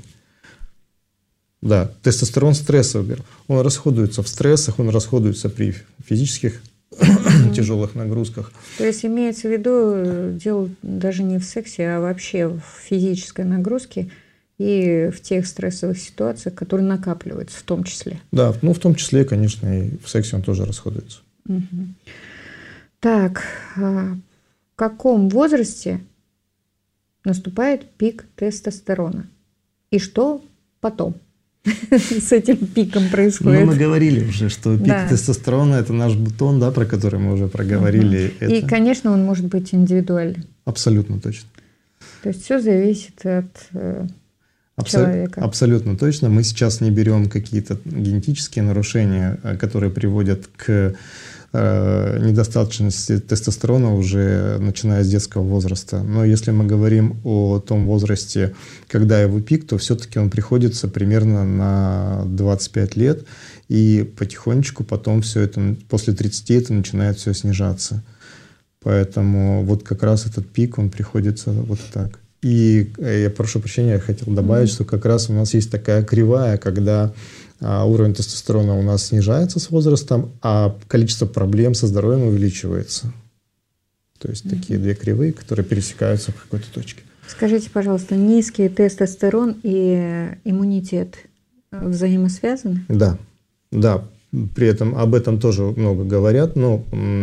Да, тестостерон стрессовый. Он расходуется в стрессах, он расходуется при физических mm-hmm. тяжелых нагрузках. То есть имеется в виду дело даже не в сексе, а вообще в физической нагрузке и в тех стрессовых ситуациях, которые накапливаются в том числе. Да, ну в том числе, конечно, и в сексе он тоже расходуется. Mm-hmm. Так, в каком возрасте наступает пик тестостерона? И что потом с этим пиком происходит? Ну, мы говорили уже, что пик да. тестостерона – это наш бутон, да, про который мы уже проговорили. Угу. Это... И, конечно, он может быть индивидуальным. Абсолютно точно. То есть все зависит от э, Абсо... человека. Абсолютно точно. Мы сейчас не берем какие-то генетические нарушения, которые приводят к э, недостаточности тестостерона уже начиная с детского возраста. Но если мы говорим о том возрасте, когда его пик, то все-таки он приходится примерно на двадцать пять лет, и потихонечку потом все это, после тридцати это начинает все снижаться. Поэтому вот как раз этот пик, он приходится вот так. И я прошу прощения, я хотел добавить, mm-hmm. что как раз у нас есть такая кривая, когда а, уровень тестостерона у нас снижается с возрастом, а количество проблем со здоровьем увеличивается. То есть mm-hmm. такие две кривые, которые пересекаются в какой-то точке. Скажите, пожалуйста, низкий тестостерон и иммунитет взаимосвязаны? Да, да. При этом об этом тоже много говорят, но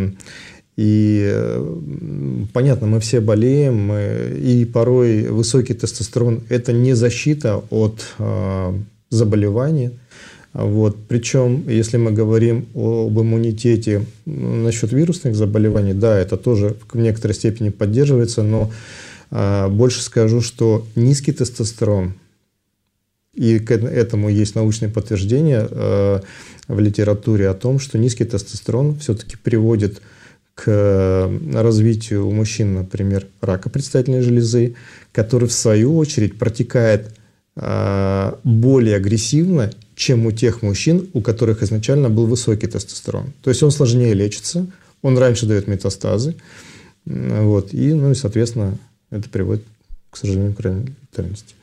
и понятно, мы все болеем, мы, и порой высокий тестостерон – это не защита от э, заболеваний. Вот. Причем, если мы говорим об иммунитете насчет вирусных заболеваний, да, это тоже в некоторой степени поддерживается, но э, больше скажу, что низкий тестостерон, и к этому есть научные подтверждения э, в литературе о том, что низкий тестостерон все-таки приводит к развитию у мужчин, например, рака предстательной железы, который в свою очередь протекает более агрессивно, чем у тех мужчин, у которых изначально был высокий тестостерон. То есть он сложнее лечится, он раньше дает метастазы, вот, и, ну, и, соответственно, это приводит, к сожалению, к ранней летальности.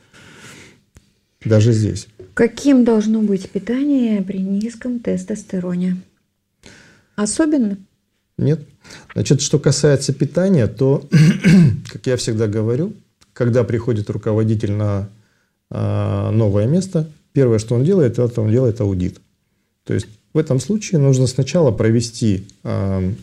Даже здесь. Каким должно быть питание при низком тестостероне? Особенно? Нет. Значит, что касается питания, то, как я всегда говорю, когда приходит руководитель на э, новое место, первое, что он делает, это он делает аудит. То есть в этом случае нужно сначала провести э,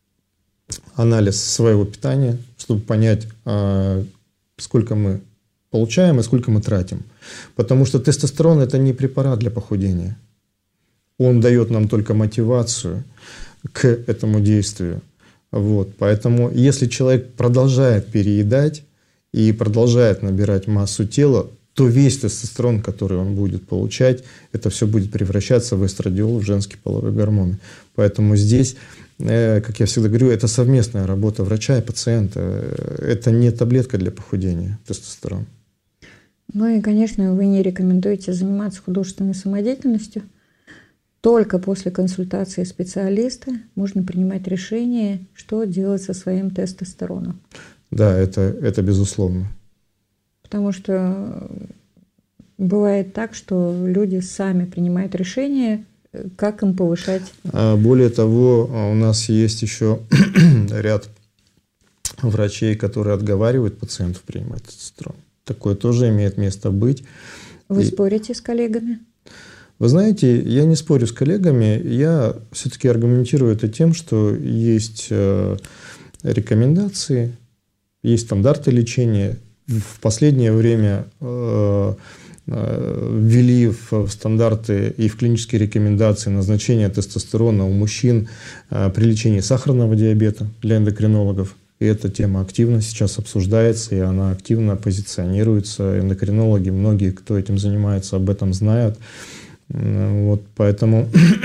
анализ своего питания, чтобы понять, э, сколько мы получаем и сколько мы тратим. Потому что тестостерон – это не препарат для похудения. Он дает нам только мотивацию к этому действию. Вот. Поэтому если человек продолжает переедать и продолжает набирать массу тела, то весь тестостерон, который он будет получать, это все будет превращаться в эстрадиол, в женские половые гормоны. Поэтому здесь, как я всегда говорю, это совместная работа врача и пациента. Это не таблетка для похудения, тестостерон. Ну и, конечно, вы не рекомендуете заниматься художественной самодеятельностью. Только после консультации специалиста можно принимать решение, что делать со своим тестостероном. Да, это, это безусловно. Потому что бывает так, что люди сами принимают решение, как им повышать. Более того, у нас есть еще ряд врачей, которые отговаривают пациентов принимать тестостерон. Такое тоже имеет место быть. Вы И... спорите с коллегами? Вы знаете, я не спорю с коллегами, я все-таки аргументирую это тем, что есть э, рекомендации, есть стандарты лечения. В последнее время э, э, ввели в стандарты и в клинические рекомендации назначение тестостерона у мужчин э, при лечении сахарного диабета для эндокринологов. И эта тема активно сейчас обсуждается, и она активно позиционируется. Эндокринологи, многие, кто этим занимается, об этом знают. Вот, поэтому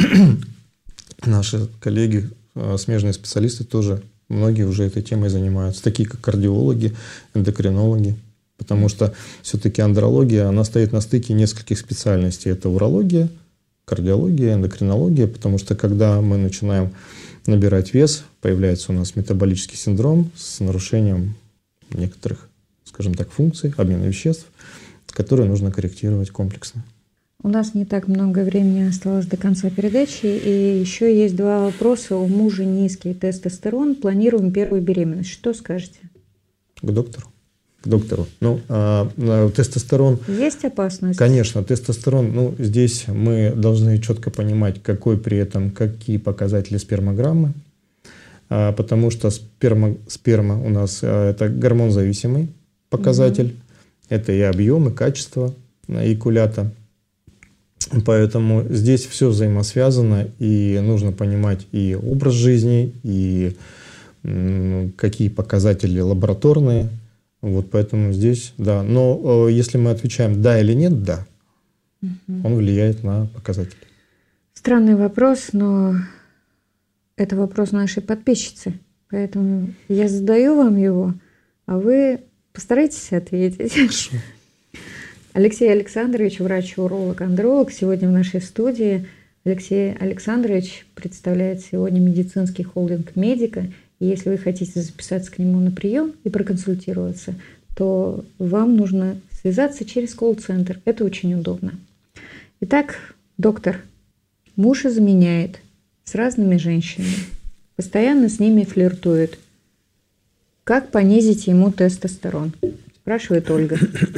наши коллеги, смежные специалисты тоже, многие уже этой темой занимаются, такие как кардиологи, эндокринологи, потому что все-таки андрология, она стоит на стыке нескольких специальностей. Это урология, кардиология, эндокринология, потому что когда мы начинаем набирать вес, появляется у нас метаболический синдром с нарушением некоторых, скажем так, функций, обмена веществ, которые нужно корректировать комплексно. У нас не так много времени осталось до конца передачи, и еще есть два вопроса. У мужа низкий тестостерон, планируем первую беременность. Что скажете? К доктору. К доктору. Ну, а, тестостерон... Есть опасность? Конечно, тестостерон, ну, здесь мы должны четко понимать, какой при этом, какие показатели спермограммы, а, потому что сперма, сперма у нас а, это гормонзависимый показатель, угу. Это и объем, и качество эякулята. Поэтому здесь все взаимосвязано, и нужно понимать и образ жизни, и м, какие показатели лабораторные. Вот поэтому здесь, да. Но э, если мы отвечаем да или нет, да, угу. Он влияет на показатели. Странный вопрос, но это вопрос нашей подписчицы. Поэтому я задаю вам его, а вы постарайтесь ответить. Хорошо. Алексей Александрович, врач-уролог, андролог, сегодня в нашей студии. Алексей Александрович представляет сегодня медицинский холдинг «Медика». И если вы хотите записаться к нему на прием и проконсультироваться, то вам нужно связаться через колл-центр. Это очень удобно. Итак, доктор, муж изменяет с разными женщинами, постоянно с ними флиртует. Как понизить ему тестостерон? Спрашивает Ольга.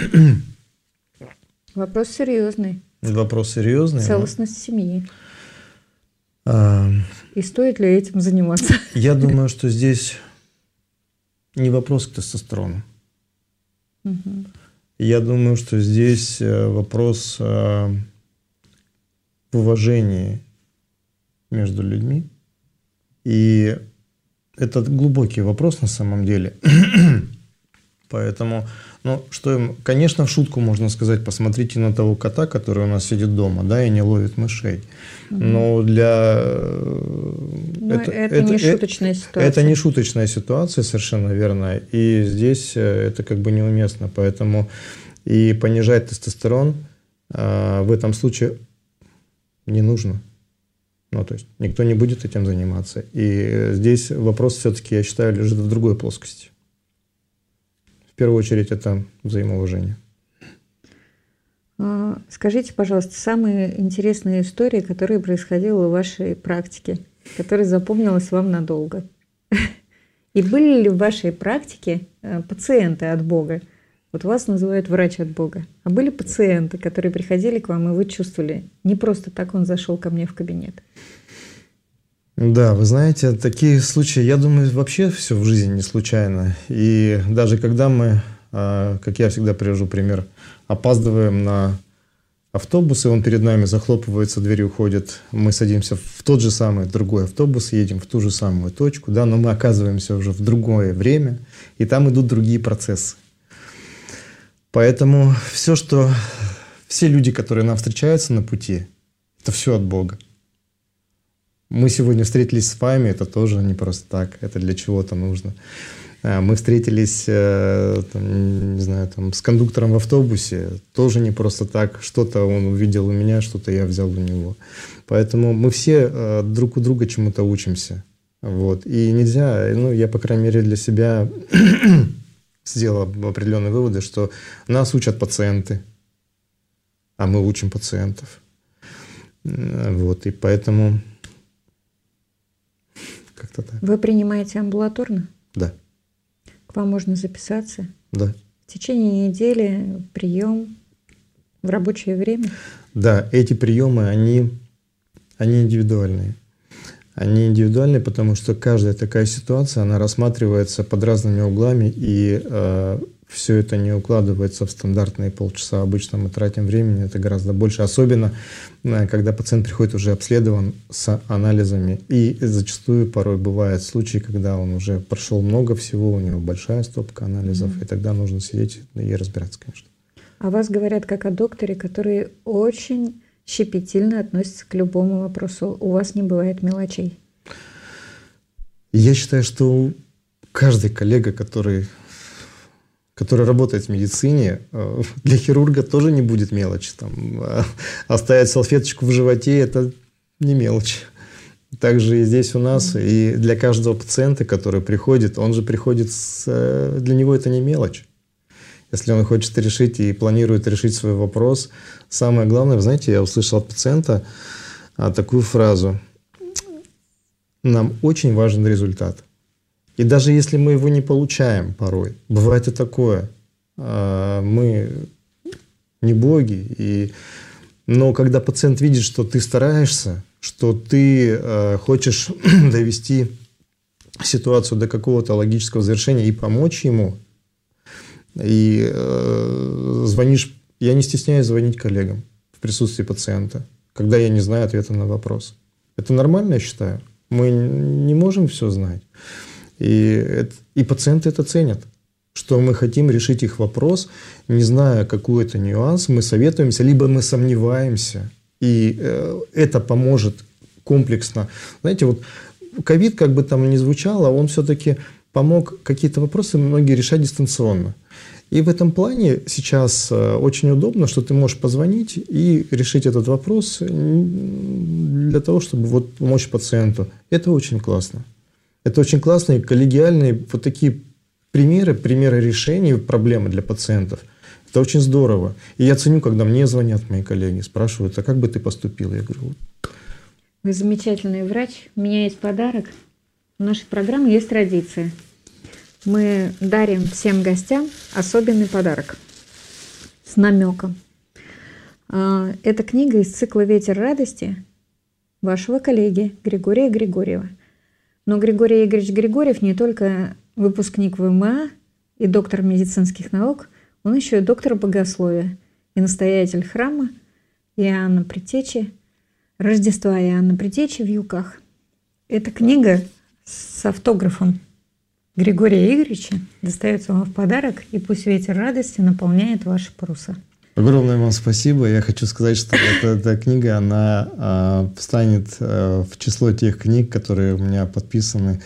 Вопрос серьезный. Вопрос серьезный. Целостность но... семьи. А... И стоит ли этим заниматься? Я думаю, что здесь не вопрос к тестостерону. Угу. Я думаю, что здесь вопрос в уважении между людьми. И это глубокий вопрос на самом деле. Поэтому, ну, что им, конечно, в шутку можно сказать, посмотрите на того кота, который у нас сидит дома, да, и не ловит мышей. Угу. Но для... Ну, это, это, это не шуточная ситуация. Это не шуточная ситуация, совершенно верно. И здесь это как бы неуместно. Поэтому И понижать тестостерон э, в этом случае не нужно. Ну, то есть никто не будет этим заниматься. И здесь вопрос все-таки, я считаю, лежит в другой плоскости. В первую очередь это взаимоуважение. Скажите, пожалуйста, самые интересные истории, которые происходили в вашей практике, которая запомнилась вам надолго. И были ли в вашей практике пациенты от Бога? Вот вас называют врач от Бога. А были пациенты, которые приходили к вам, и вы чувствовали, не просто так он зашел ко мне в кабинет? Да, вы знаете, такие случаи, я думаю, вообще все в жизни не случайно. И даже когда мы, как я всегда привожу пример, опаздываем на автобус, и он перед нами захлопывается, дверь уходит, мы садимся в тот же самый другой автобус, едем в ту же самую точку, да, но мы оказываемся уже в другое время, и там идут другие процессы. Поэтому все, что, все люди, которые нам встречаются на пути, это все от Бога. Мы сегодня встретились с вами, это тоже не просто так, это для чего-то нужно. Мы встретились, там, не знаю, там, с кондуктором в автобусе, тоже не просто так. Что-то он увидел у меня, что-то я взял у него. Поэтому мы все друг у друга чему-то учимся. Вот. И нельзя, ну, я, по крайней мере, для себя сделал определенные выводы, что нас учат пациенты, а мы учим пациентов. Вот. И поэтому как-то так. Вы принимаете амбулаторно? Да. К вам можно записаться? Да. В течение недели прием в рабочее время? Да, эти приемы, они, они индивидуальные. Они индивидуальные, потому что каждая такая ситуация, она рассматривается под разными углами, и э, все это не укладывается в стандартные полчаса. Обычно мы тратим времени, это гораздо больше. Особенно, э, когда пациент приходит уже обследован с анализами. И зачастую порой бывают случаи, когда он уже прошел много всего, у него большая стопка анализов, mm-hmm. и тогда нужно сидеть и разбираться, конечно. О вас говорят как о докторе, который очень щепетильно относится к любому вопросу. У вас не бывает мелочей. Я считаю, что каждый коллега, который, который работает в медицине, для хирурга тоже не будет мелочи. Там, оставить салфеточку в животе – это не мелочь. Также и здесь у нас, и для каждого пациента, который приходит, он же приходит, с, для него это не мелочь. Если он хочет решить и планирует решить свой вопрос, самое главное, вы знаете, я услышал от пациента такую фразу: нам очень важен результат. И даже если мы его не получаем порой, бывает и такое, мы не боги, и... но когда пациент видит, что ты стараешься, что ты хочешь довести ситуацию до какого-то логического завершения и помочь ему, и э, звонишь, я не стесняюсь звонить коллегам в присутствии пациента, когда я не знаю ответа на вопрос. Это нормально, я считаю. Мы не можем все знать. И, это, и пациенты это ценят, что мы хотим решить их вопрос, не зная какой-то нюанс, мы советуемся, либо мы сомневаемся, и э, это поможет комплексно. Знаете, вот ковид, как бы там ни звучало, он все-таки помог какие-то вопросы многие решать дистанционно. И в этом плане сейчас очень удобно, что ты можешь позвонить и решить этот вопрос для того, чтобы вот помочь пациенту. Это очень классно. Это очень классные коллегиальные вот такие примеры, примеры решений проблемы для пациентов. Это очень здорово. И я ценю, когда мне звонят мои коллеги, спрашивают: а как бы ты поступила? Я говорю: вот. Вы замечательный врач. У меня есть подарок. В нашей программе есть традиция. Мы дарим всем гостям особенный подарок с намеком. Это книга из цикла «Ветер радости» вашего коллеги Григория Григорьева. Но Григорий Игоревич Григорьев не только выпускник ВМА и доктор медицинских наук, он еще и доктор богословия и настоятель храма Иоанна Предтечи, Рождества Иоанна Предтечи в Юках. Эта книга с автографом Григория Игоревича достается вам в подарок, и пусть ветер радости наполняет ваши паруса. Огромное вам спасибо. Я хочу сказать, что эта, эта книга, она а, станет а, в число тех книг, которые у меня подписаны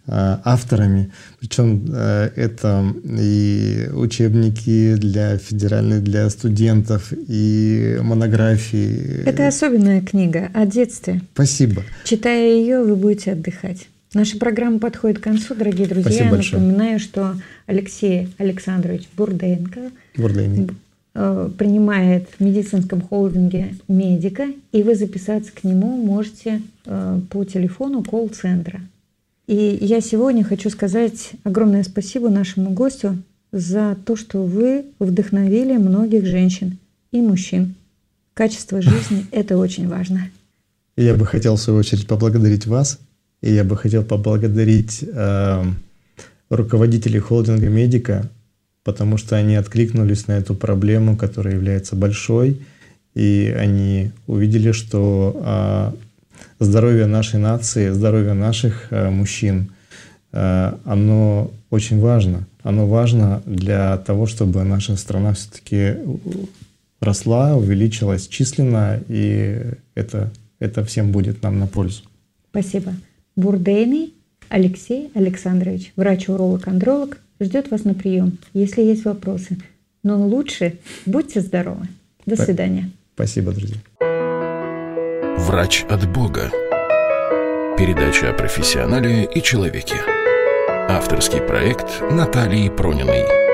авторами. Причем это и учебники для федеральных, для студентов, и монографии. Это особенная книга о детстве. Спасибо. Читая ее, вы будете отдыхать. Наша программа подходит к концу, дорогие друзья. Спасибо Я большое. Напоминаю, что Алексей Александрович Бурденко Бурдейный. принимает в медицинском холдинге «Медика», и вы записаться к нему можете по телефону колл-центра. И я сегодня хочу сказать огромное спасибо нашему гостю за то, что вы вдохновили многих женщин и мужчин. Качество жизни – это очень важно. Я бы хотел, в свою очередь, поблагодарить вас. И я бы хотел поблагодарить э, руководителей холдинга «Медика», потому что они откликнулись на эту проблему, которая является большой, и они увидели, что э, здоровье нашей нации, здоровье наших э, мужчин, э, оно очень важно. Оно важно для того, чтобы наша страна все-таки росла, увеличилась численно, и это, это всем будет нам на пользу. Спасибо. Бурдейный Алексей Александрович, врач-уролог-андролог, ждет вас на прием, если есть вопросы. Но лучше будьте здоровы. До свидания. Спасибо, друзья. Врач от Бога. Передача о профессионале и человеке. Авторский проект Натальи Прониной.